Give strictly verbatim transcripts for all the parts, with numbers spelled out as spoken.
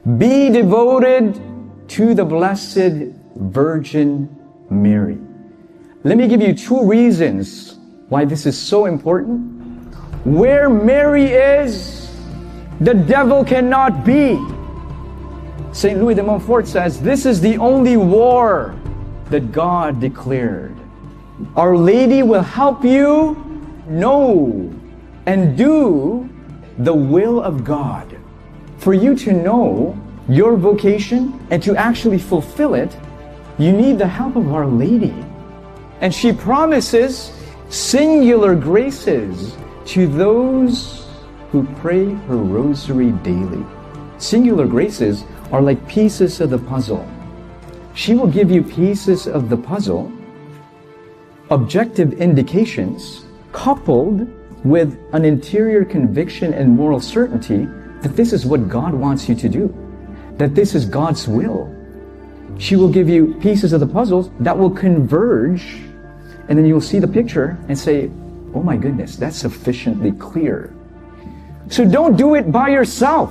Be devoted to the Blessed Virgin Mary. Let me give you two reasons why this is so important. Where Mary is, the devil cannot be. Saint Louis de Montfort says, this is the only war that God declared. Our Lady will help you know and do the will of God. For you to know your vocation and to actually fulfill it, you need the help of Our Lady. And she promises singular graces to those who pray her rosary daily. Singular graces are like pieces of the puzzle. She will give you pieces of the puzzle, objective indications, coupled with an interior conviction and moral certainty that this is what God wants you to do, that this is God's will. She will give you pieces of the puzzles that will converge, and then you'll see the picture and say, oh my goodness, that's sufficiently clear. So don't do it by yourself,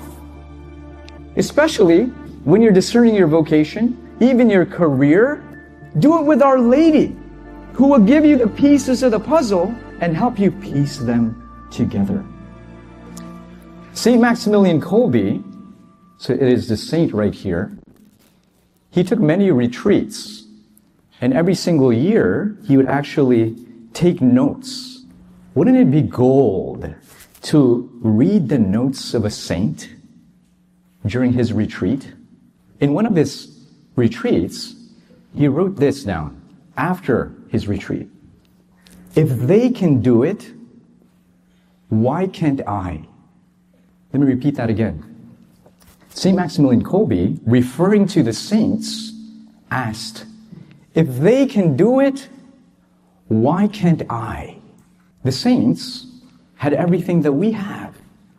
especially when you're discerning your vocation, even your career. Do it with Our Lady, who will give you the pieces of the puzzle and help you piece them together. Saint Maximilian Kolbe, so it is the saint right here, he took many retreats, and every single year he would actually take notes. Wouldn't it be gold to read the notes of a saint during his retreat? In one of his retreats, he wrote this down after his retreat. If they can do it, why can't I? Let me repeat that again. Saint Maximilian Kolbe, referring to the saints, asked, if they can do it, why can't I? The saints had everything that we have.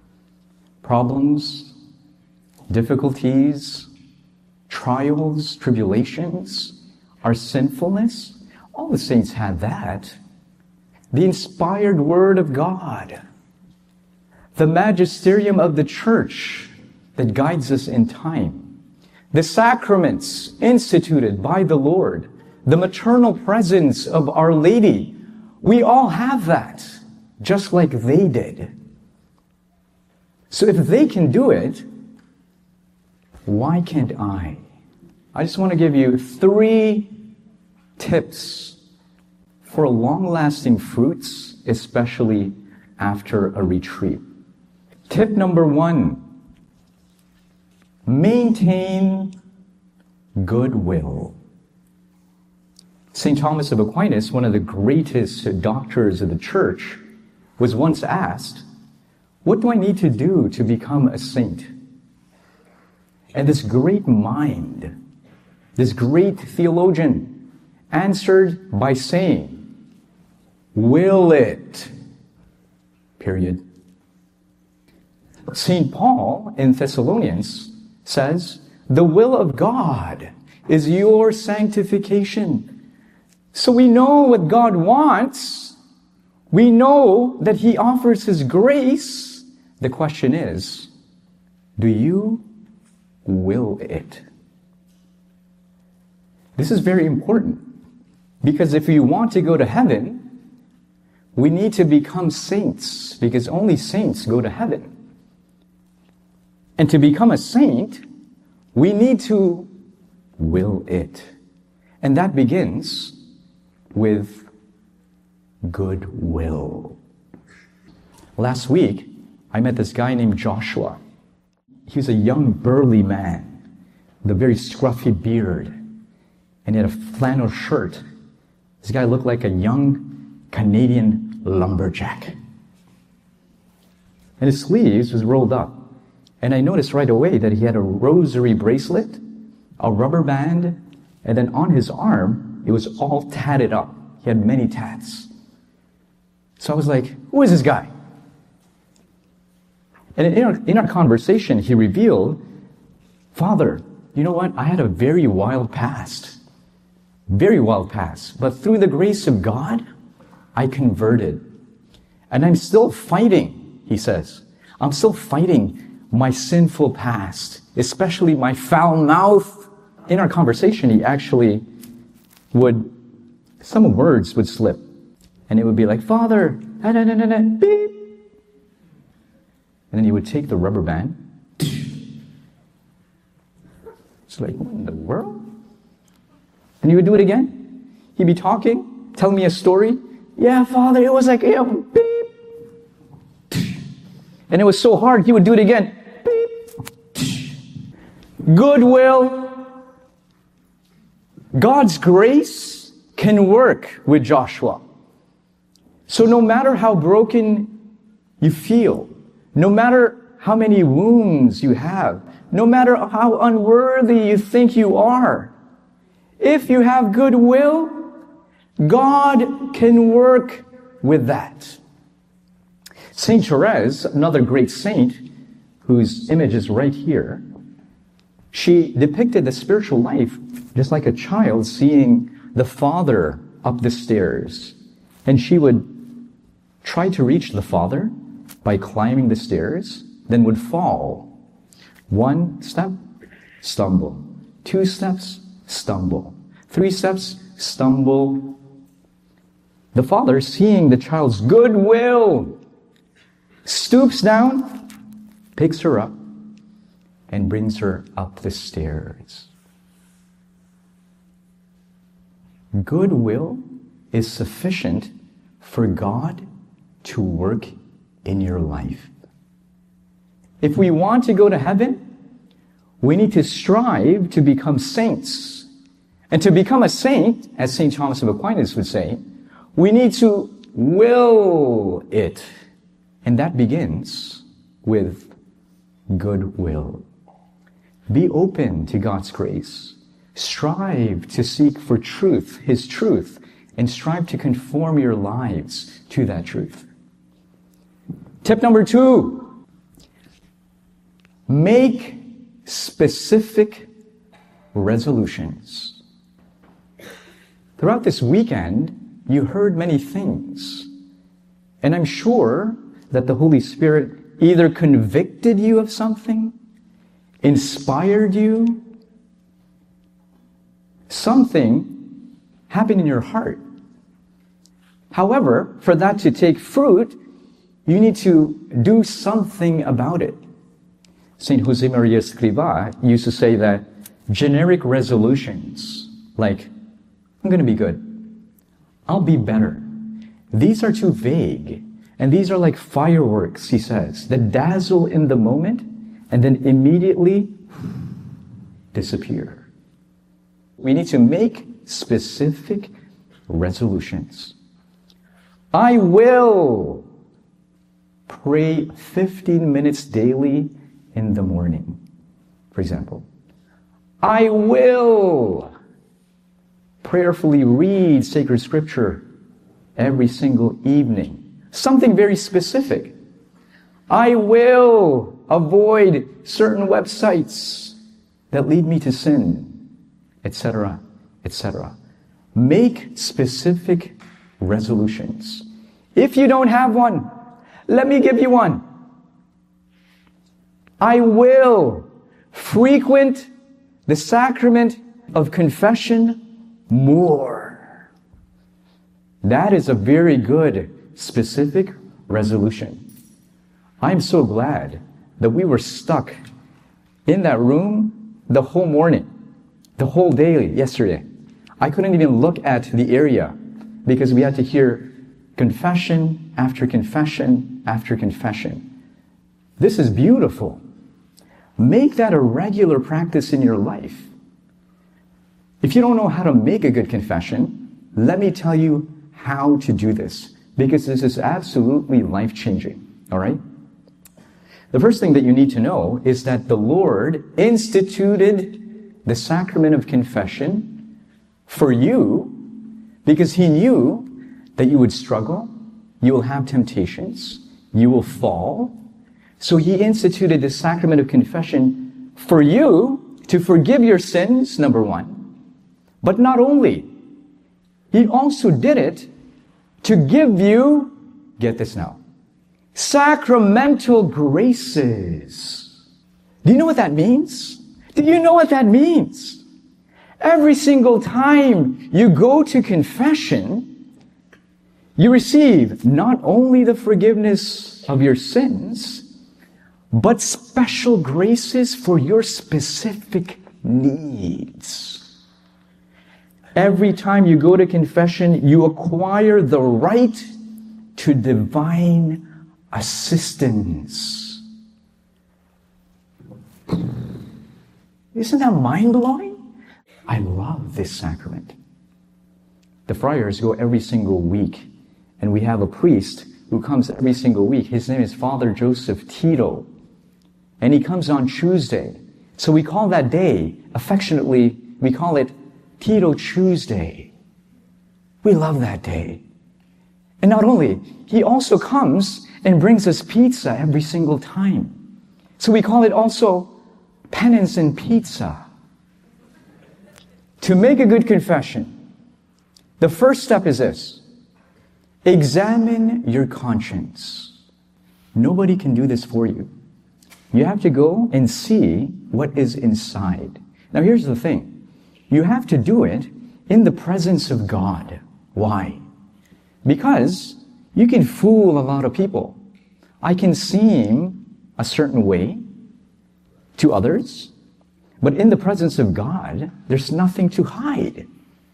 Problems, difficulties, trials, tribulations, our sinfulness. All the saints had that. The inspired Word of God, the magisterium of the Church that guides us in time, the sacraments instituted by the Lord, the maternal presence of Our Lady. We all have that, just like they did. So if they can do it, why can't I? I just want to give you three tips for long-lasting fruits, especially after a retreat. Tip number one, maintain goodwill. Saint Thomas of Aquinas, one of the greatest doctors of the Church, was once asked, what do I need to do to become a saint? And this great mind, this great theologian, answered by saying, will it, period. Saint Paul in Thessalonians says, the will of God is your sanctification. So we know what God wants. We know that He offers His grace. The question is, do you will it? This is very important, because if we want to go to heaven, we need to become saints, because only saints go to heaven. And to become a saint, we need to will it. And that begins with goodwill. Last week, I met this guy named Joshua. He was a young, burly man with a very scruffy beard, and he had a flannel shirt. This guy looked like a young Canadian lumberjack. And his sleeves was rolled up. And I noticed right away that he had a rosary bracelet, a rubber band, and then on his arm, it was all tatted up. He had many tats. So I was like, who is this guy? And in our, in our conversation, he revealed, Father, you know what? I had a very wild past. Very wild past. But through the grace of God, I converted. And I'm still fighting, he says. I'm still fighting my sinful past, especially my foul mouth. In our conversation, he actually would, some words would slip. And it would be like, Father, da, da, da, da, da, beep. And then he would take the rubber band. It's like, what in the world? And he would do it again. He'd be talking, telling me a story. Yeah, Father, it was like, yeah, beep. And it was so hard, he would do it again. Beep. Goodwill. God's grace can work with Joshua. So no matter how broken you feel, no matter how many wounds you have, no matter how unworthy you think you are, if you have goodwill, God can work with that. Saint Therese, another great saint, whose image is right here, she depicted the spiritual life just like a child seeing the father up the stairs. And she would try to reach the father by climbing the stairs, then would fall. One step, stumble. Two steps, stumble. Three steps, stumble. The father, seeing the child's goodwill, stoops down, picks her up, and brings her up the stairs. Goodwill is sufficient for God to work in your life. If we want to go to heaven, we need to strive to become saints. And to become a saint, as Saint Thomas of Aquinas would say, we need to will it. And that begins with goodwill. Be open to God's grace. Strive to seek for truth, His truth, and strive to conform your lives to that truth. Tip number two, make specific resolutions. Throughout this weekend, you heard many things, and I'm sure that the Holy Spirit either convicted you of something, inspired you, something happened in your heart. However, for that to take fruit, you need to do something about it. Saint Josemaria Escrivá used to say that generic resolutions, like, I'm going to be good, I'll be better, these are too vague. And these are like fireworks, he says, that dazzle in the moment and then immediately disappear. We need to make specific resolutions. I will pray fifteen minutes daily in the morning, for example. I will prayerfully read sacred scripture every single evening. Something very specific. I will avoid certain websites that lead me to sin, et cetera, et cetera. Make specific resolutions. If you don't have one, let me give you one. I will frequent the sacrament of confession more. That is a very good specific resolution. I'm so glad that we were stuck in that room the whole morning, the whole day yesterday. I couldn't even look at the area because we had to hear confession after confession after confession. This is beautiful. Make that a regular practice in your life. If you don't know how to make a good confession, let me tell you how to do this, because this is absolutely life-changing, all right? The first thing that you need to know is that the Lord instituted the sacrament of confession for you because He knew that you would struggle, you will have temptations, you will fall. So He instituted the sacrament of confession for you to forgive your sins, number one. But not only, He also did it to give you, get this now, sacramental graces. Do you know what that means? Do you know what that means? Every single time you go to confession, you receive not only the forgiveness of your sins, but special graces for your specific needs. Every time you go to confession, you acquire the right to divine assistance. Isn't that mind-blowing? I love this sacrament. The friars go every single week, and we have a priest who comes every single week. His name is Father Joseph Tito, and he comes on Tuesday. So we call that day, affectionately, we call it Tito Tuesday. We love that day. And not only, he also comes and brings us pizza every single time. So we call it also penance and pizza. To make a good confession, the first step is this. Examine your conscience. Nobody can do this for you. You have to go and see what is inside. Now here's the thing. You have to do it in the presence of God. Why? Because you can fool a lot of people. I can seem a certain way to others, but in the presence of God, there's nothing to hide.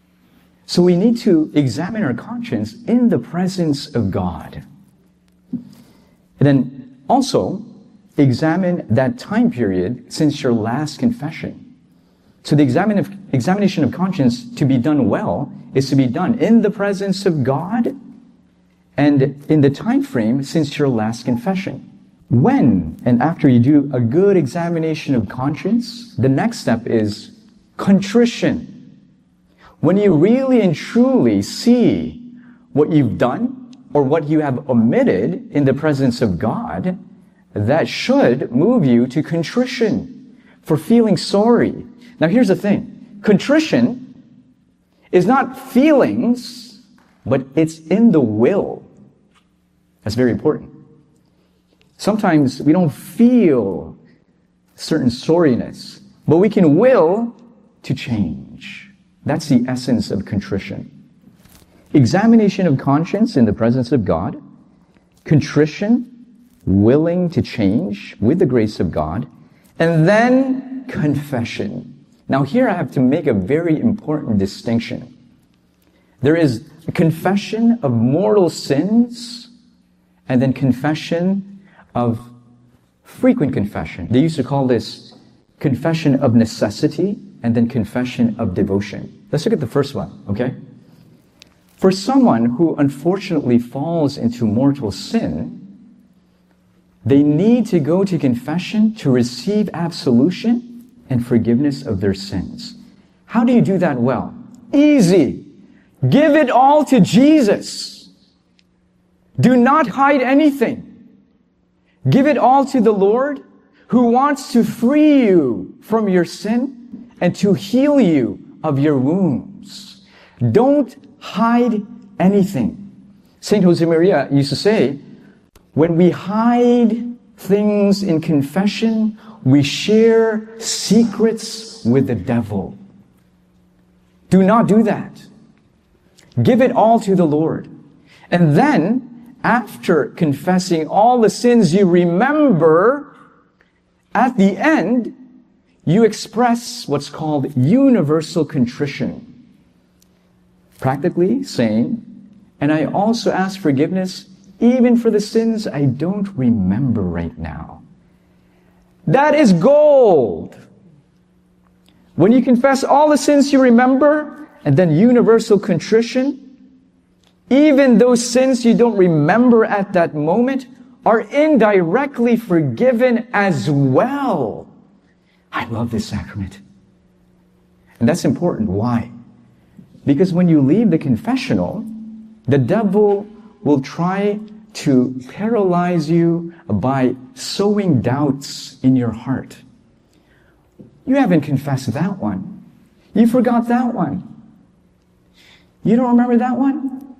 So we need to examine our conscience in the presence of God. And then also, examine that time period since your last confession. So the examine of, examination of conscience to be done well is to be done in the presence of God and in the time frame since your last confession. When and after you do a good examination of conscience, the next step is contrition. When you really and truly see what you've done or what you have omitted in the presence of God, that should move you to contrition for feeling sorry. Now here's the thing. Contrition is not feelings, but it's in the will. That's very important. Sometimes we don't feel certain sorriness, but we can will to change. That's the essence of contrition. Examination of conscience in the presence of God, contrition, willing to change with the grace of God, and then confession. Now here I have to make a very important distinction. There is a confession of mortal sins, and then confession of frequent confession. They used to call this confession of necessity, and then confession of devotion. Let's look at the first one, okay? For someone who unfortunately falls into mortal sin, they need to go to confession to receive absolution and forgiveness of their sins. How do you do that well? Easy. Give it all to Jesus. Do not hide anything. Give it all to the Lord who wants to free you from your sin and to heal you of your wounds. Don't hide anything. Saint Josemaria used to say, when we hide things in confession, we share secrets with the devil. Do not do that. Give it all to the Lord. And then, after confessing all the sins you remember, at the end, you express what's called universal contrition. Practically saying, and I also ask forgiveness even for the sins I don't remember right now. That is gold. When you confess all the sins you remember, and then universal contrition, even those sins you don't remember at that moment are indirectly forgiven as well. I love this sacrament. And that's important. Why? Because when you leave the confessional, the devil will try to paralyze you by sowing doubts in your heart. You haven't confessed that one. You forgot that one. You don't remember that one?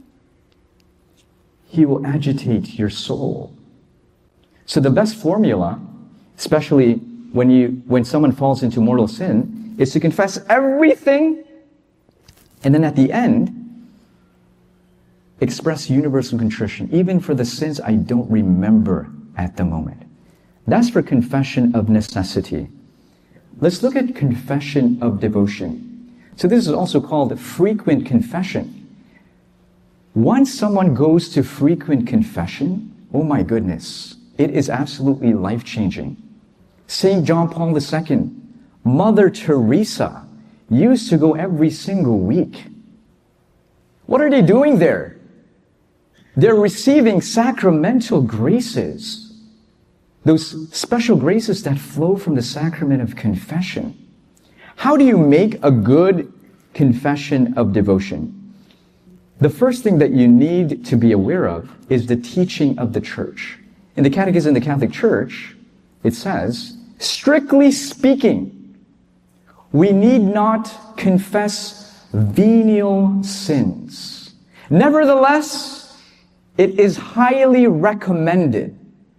He will agitate your soul. So the best formula, especially when you, when someone falls into mortal sin is to confess everything and then at the end, express universal contrition, even for the sins I don't remember at the moment. That's for confession of necessity. Let's look at confession of devotion. So this is also called frequent confession. Once someone goes to frequent confession, oh my goodness, it is absolutely life-changing. Saint John Paul the Second, Mother Teresa used to go every single week. What are they doing there? They're receiving sacramental graces. Those special graces that flow from the sacrament of confession. How do you make a good confession of devotion? The first thing that you need to be aware of is the teaching of the church. In the Catechism of the Catholic Church, it says, strictly speaking, we need not confess venial sins. Nevertheless, it is highly recommended.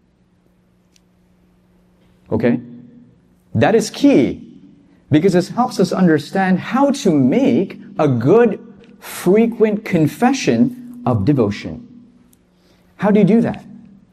Okay? That is key, because this helps us understand how to make a good, frequent confession of devotion. How do you do that?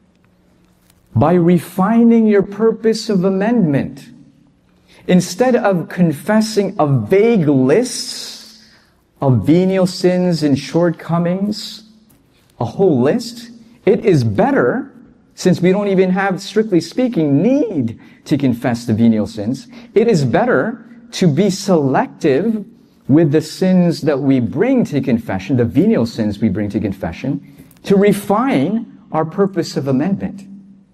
By refining your purpose of amendment. Instead of confessing a vague list of venial sins and shortcomings, a whole list, it is better, since we don't even have, strictly speaking, need to confess the venial sins, it is better to be selective with the sins that we bring to confession, the venial sins we bring to confession, to refine our purpose of amendment.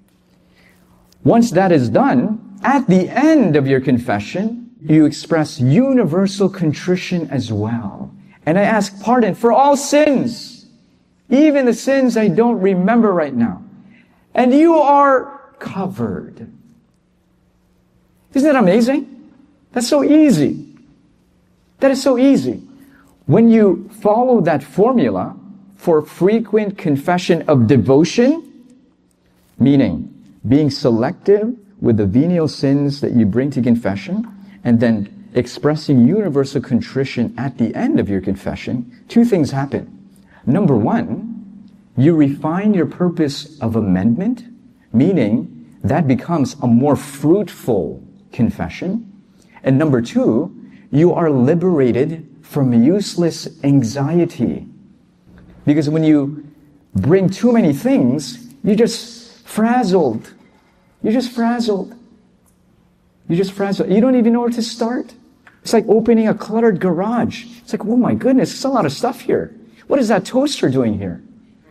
Once that is done, at the end of your confession, you express universal contrition as well. And I ask pardon for all sins, even the sins I don't remember right now. And you are covered. Isn't that amazing? That's so easy. That is so easy. When you follow that formula for frequent confession of devotion, meaning being selective with the venial sins that you bring to confession, and then expressing universal contrition at the end of your confession, two things happen. Number one, you refine your purpose of amendment, meaning that becomes a more fruitful confession. And number two, you are liberated from useless anxiety. Because when you bring too many things, you're just frazzled. You're just frazzled. You're just frazzled. You don't even know where to start. It's like opening a cluttered garage. It's like, oh my goodness, there's a lot of stuff here. What is that toaster doing here?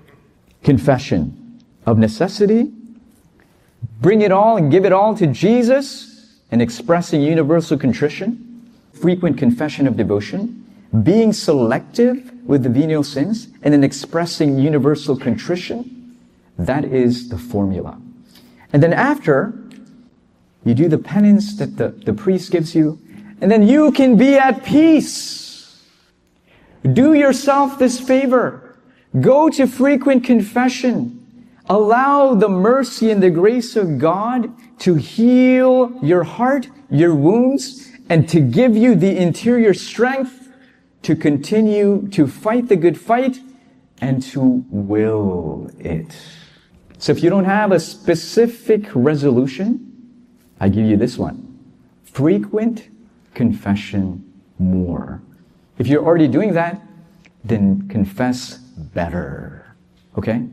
Confession of necessity. Bring it all and give it all to Jesus, and expressing universal contrition. Frequent confession of devotion, being selective with the venial sins, and then expressing universal contrition. That is the formula. And then after, you do the penance that the, the priest gives you, and then you can be at peace. Do yourself this favor. Go to frequent confession. Allow the mercy and the grace of God to heal your heart, your wounds, and to give you the interior strength to continue to fight the good fight and to will it. So if you don't have a specific resolution, I give you this one. Frequent confession more. If you're already doing that, then confess better. Okay?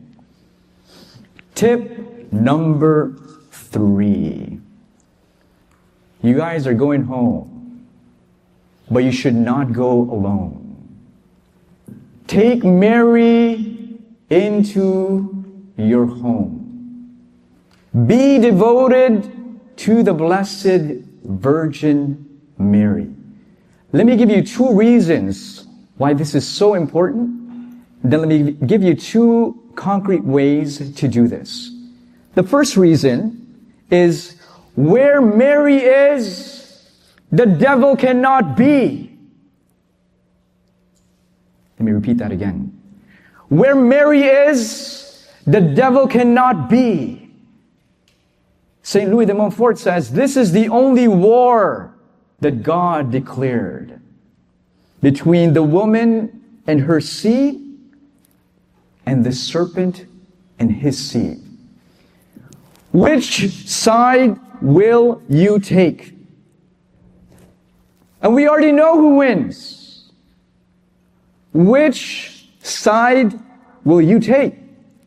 Tip number three. You guys are going home, but you should not go alone. Take Mary into your home. Be devoted to the Blessed Virgin Mary. Let me give you two reasons why this is so important. Then let me give you two concrete ways to do this. The first reason is, where Mary is, the devil cannot be. Let me repeat that again. Where Mary is, the devil cannot be. Saint Louis de Montfort says, this is the only war that God declared between the woman and her seed and the serpent and his seed. Which side will you take? And we already know who wins. Which side will you take?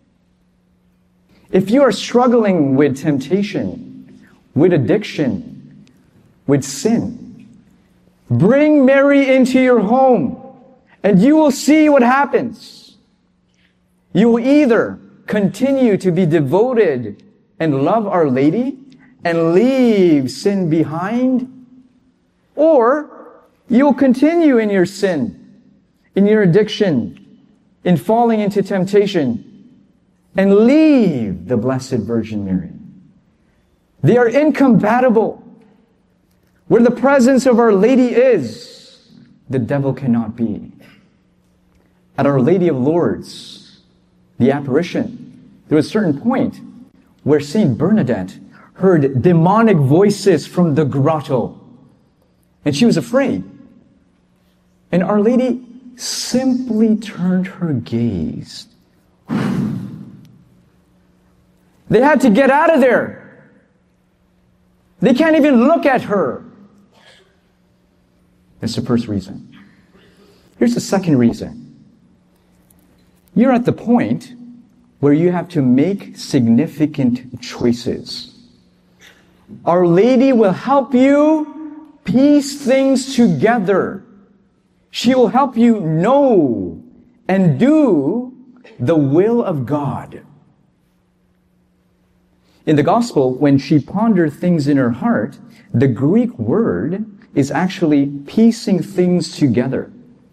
If you are struggling with temptation, with addiction, with sin, bring Mary into your home and you will see what happens. You will either continue to be devoted and love Our Lady and leave sin behind, or you'll continue in your sin, in your addiction, in falling into temptation, and leave the Blessed Virgin Mary. They are incompatible. Where the presence of Our Lady is, the devil cannot be. At Our Lady of Lourdes, the apparition, there was a certain point where Saint Bernadette heard demonic voices from the grotto, and she was afraid. And Our Lady simply turned her gaze. They had to get out of there. They can't even look at her. That's the first reason. Here's the second reason. You're at the point where you have to make significant choices. Our Lady will help you piece things together. She will help you know and do the will of God. In the Gospel, when she pondered things in her heart, the Greek word is actually piecing things together.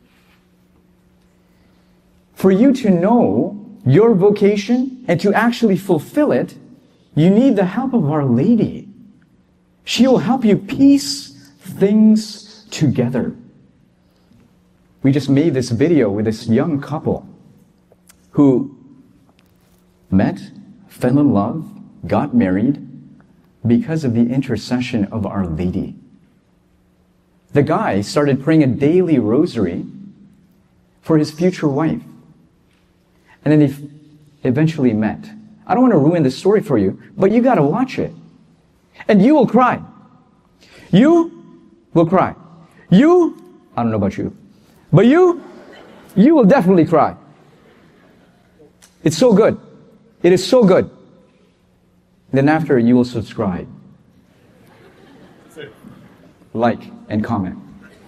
For you to know your vocation and to actually fulfill it, you need the help of Our Lady. She will help you piece things together. We just made this video with this young couple who met, fell in love, got married because of the intercession of Our Lady. The guy started praying a daily rosary for his future wife. And then they f- eventually met. I don't want to ruin the story for you, but you got to watch it. And you will cry. You will cry. You, I don't know about you, but you, you will definitely cry. It's so good. It is so good. Then after, you will subscribe, like, and comment.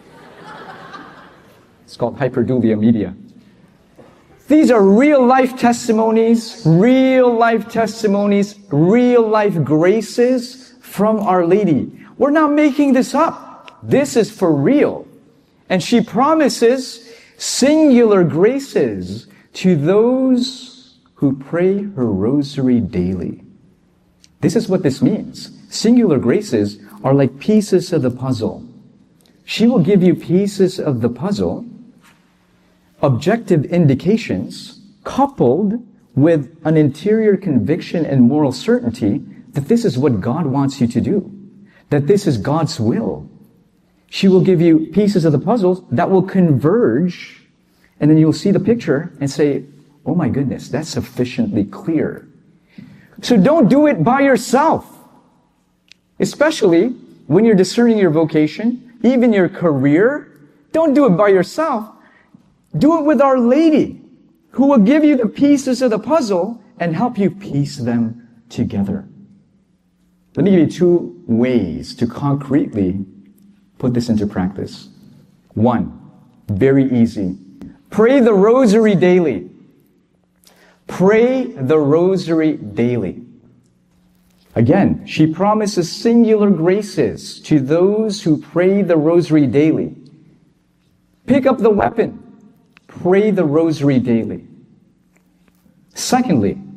It's called Hyperdulia Media. These are real life testimonies, real life testimonies, real life graces from Our Lady. We're not making this up. This is for real. And she promises singular graces to those who pray her rosary daily. This is what this means. Singular graces are like pieces of the puzzle. She will give you pieces of the puzzle, objective indications, coupled with an interior conviction and moral certainty that this is what God wants you to do, that this is God's will. She will give you pieces of the puzzles that will converge, and then you'll see the picture and say, oh my goodness, that's sufficiently clear. So don't do it by yourself, especially when you're discerning your vocation, even your career. Don't do it by yourself. Do it with Our Lady, who will give you the pieces of the puzzle and help you piece them together. Let me give you two ways to concretely put this into practice. One, very easy. Pray the rosary daily. Pray the rosary daily. Again, she promises singular graces to those who pray the rosary daily. Pick up the weapon. Pray the rosary daily. Secondly,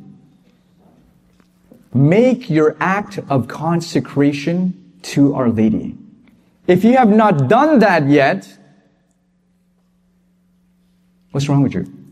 make your act of consecration to Our Lady. If you have not done that yet, what's wrong with you?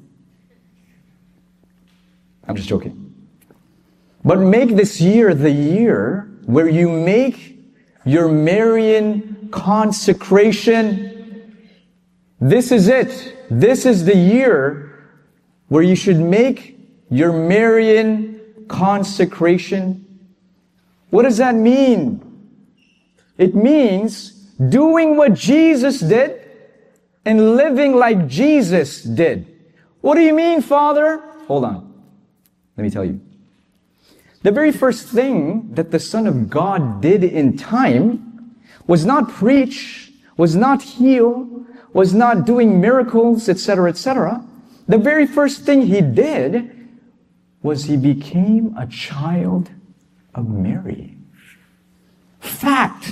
I'm just joking. But make this year the year where you make your Marian consecration. This is it. This is the year where you should make your Marian consecration. What does that mean? It means doing what Jesus did and living like Jesus did. What do you mean, Father? Hold on. Let me tell you. The very first thing that the Son of God did in time was not preach, was not heal, was not doing miracles, et cetera, et cetera. The very first thing He did was He became a child of Mary. Fact.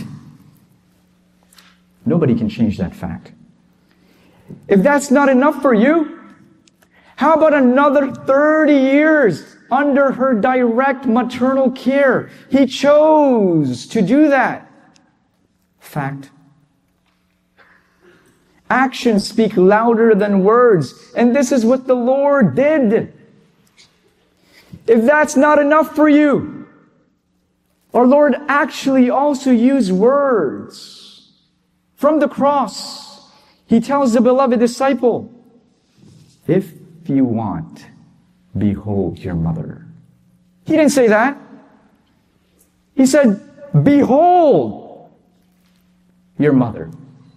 Nobody can change that fact. If that's not enough for you, how about another thirty years under her direct maternal care? He chose to do that. Fact. Actions speak louder than words, and this is what the Lord did. If that's not enough for you, our Lord actually also used words. From the cross, He tells the beloved disciple, if you want, behold your mother. He didn't say that. He said, behold your mother.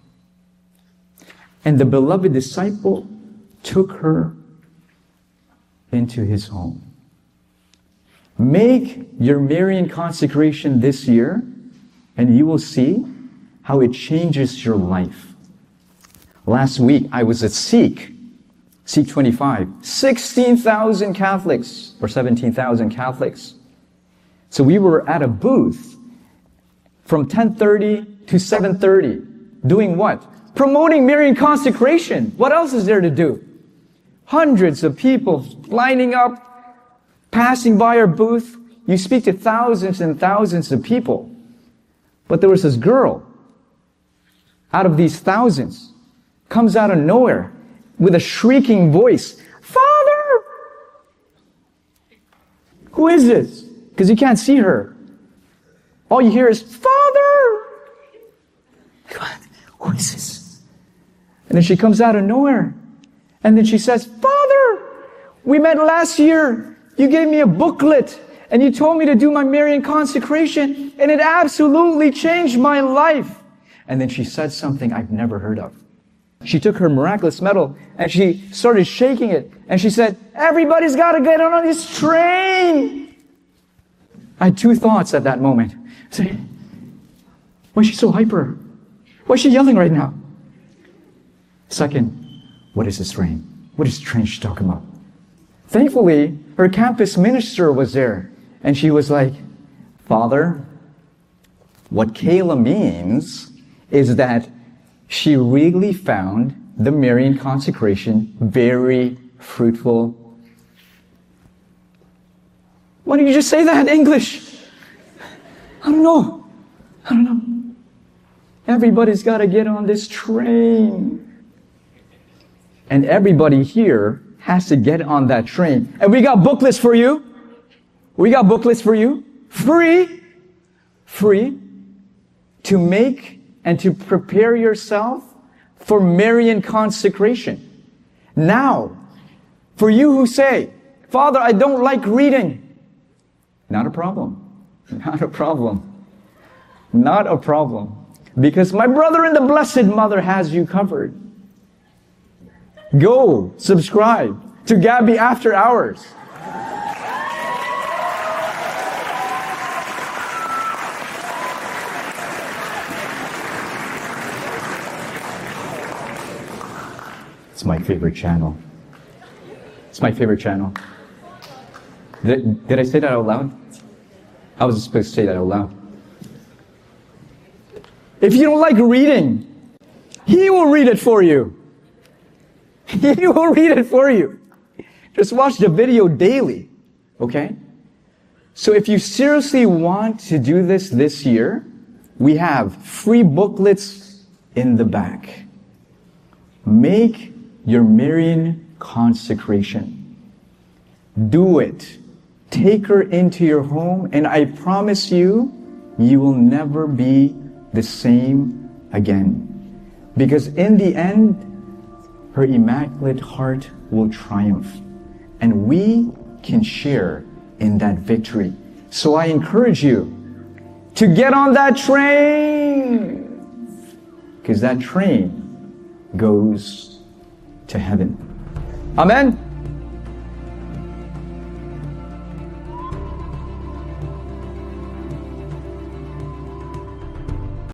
And the beloved disciple took her into his home. Make your Marian consecration this year, and you will see how it changes your life. Last week, I was at Seek, Seek twenty-five, sixteen thousand Catholics, or seventeen thousand Catholics. So we were at a booth from ten thirty to seven thirty, doing what? Promoting Marian consecration. What else is there to do? Hundreds of people lining up, passing by our booth. You speak to thousands and thousands of people. But there was this girl, out of these thousands, comes out of nowhere with a shrieking voice. Father! Who is this? Because you can't see her. All you hear is, Father! Who is this? And then she comes out of nowhere. And then she says, Father! We met last year. You gave me a booklet. And you told me to do my Marian consecration. And it absolutely changed my life. And then she said something I've never heard of. She took her miraculous medal and she started shaking it. And she said, everybody's got to get on this train. I had two thoughts at that moment. I said, why is she so hyper? Why is she yelling right now? Second, what is this train? What is the train she's talking about? Thankfully, her campus minister was there. And she was like, Father, what Kayla means is that she really found the Marian consecration very fruitful. Why don't you just say that in English? I don't know. I don't know. Everybody's got to get on this train. And everybody here has to get on that train. And we got booklets for you. We got booklets for you. Free. Free. To make and to prepare yourself for Marian consecration. Now, for you who say, Father, I don't like reading. Not a problem. Not a problem. Not a problem. Because my brother and the Blessed Mother has you covered. Go subscribe to Gabby After Hours. It's my favorite channel. It's my favorite channel. Did, did I say that out loud? I was supposed to say that out loud. If you don't like reading, he will read it for you. He will read it for you. Just watch the video daily, okay? So if you seriously want to do this this year, we have free booklets in the back. Make your Marian consecration. Do it. Take her into your home, and I promise you, you will never be the same again. Because in the end, her immaculate heart will triumph. And we can share in that victory. So I encourage you to get on that train. Because that train goes to heaven. Amen.